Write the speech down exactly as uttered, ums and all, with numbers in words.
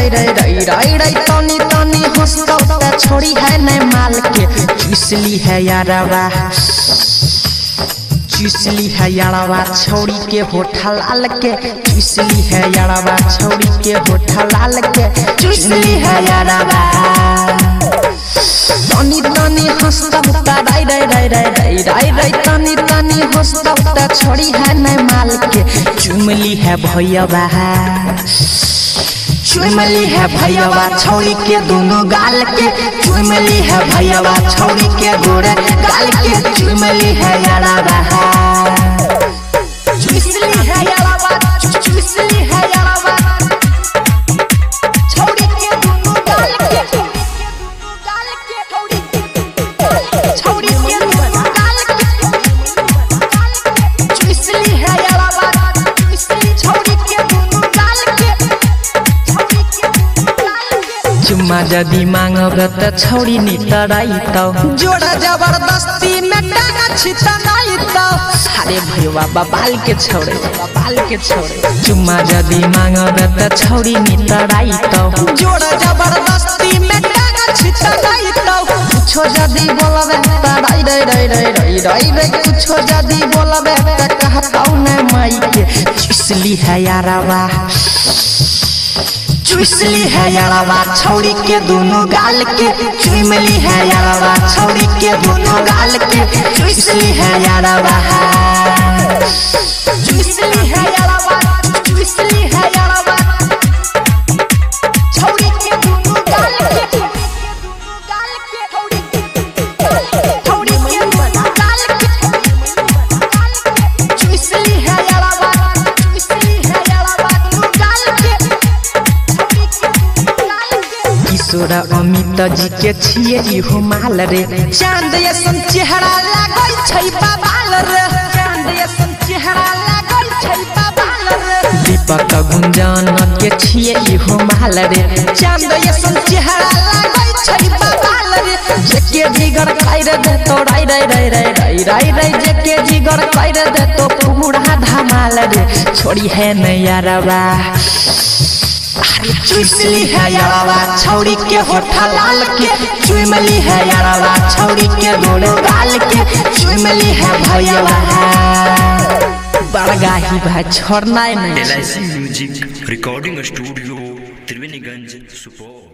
राई राई राई राई राई तनी तनी हंसता छोड़ी है न माल के चुसली है यारवा चुसली है यारवा छोड़ी के होठा लाल के चुसली है यारवा छोड़ी के होठा लाल के चुसली है यारवा तनी तनी हंसता राई राई राई राई राई राई राई तनी तनी हंसता छोड़ी है न माल के चुमली है भैयावा चुमली है भैयावा छौड़ी के दोनों गाल के चुमली है भैयावा छौड़ी के गोरे गाल के चुमली है यारवा चुसली है यारवा चुसली है यारवा छौड़ी के दोनों गाल के गाल के छौड़ी छौड़ी के दोनों गाल के चुसली है यारवा चुसली छौड़ी के दोनों गाल के चुम्मा जदी मांगब त छौड़ी नि तराई त जोड़ा जबरदस्ती में टांगा छितनाई त सारे भैया बाबाल के छोड़े बाबाल के छोड़े चुम्मा जदी मांगब त छौड़ी नि तराई त जोड़ा जबरदस्ती में टांगा छितनाई त कुछो जदी बोलबे त राई राई राई राई राई राई राई कुछो जदी बोलबे त कहताऊ न माई के चुसली है यारवा चुसली है यारवा छौड़ी के दोनों गाल के चुमली है यारवा छौड़ी के दोनों गाल के चुसली है यारवा चुसली है यारवा चुसली है यारवा छौड़ी के दोनों गाल के गाल के छौड़ी छौड़ी के दोनों गाल के चुसली है यारवा चुसली है यारवा दोनों गाल के किशोर अमित जी के छिए इहो माल रे चांद ऐसन चेहरा लागै छै बाबाल रे चांद ऐसन चेहरा लागै छै बाबाल रे दीपक गुंजन के छिए इहो माल रे चांद ऐसन चेहरा लागै छै बाबाल रे जेके जिगर खाइ रे दे तो राई राई राई राई राई राई राई जेके जिगर खाइ रे दे तो पूरा धमाल रे छोड़ी है न यारवा चुसली है यारवा छौड़ी के होठा लाल के चुमली है यारवा छौड़ी के दोनों गाल के चुमली है भैयावा बड़गाही भाई छोड़ना नहीं। L I C music recording studio Triveniganj Supaul.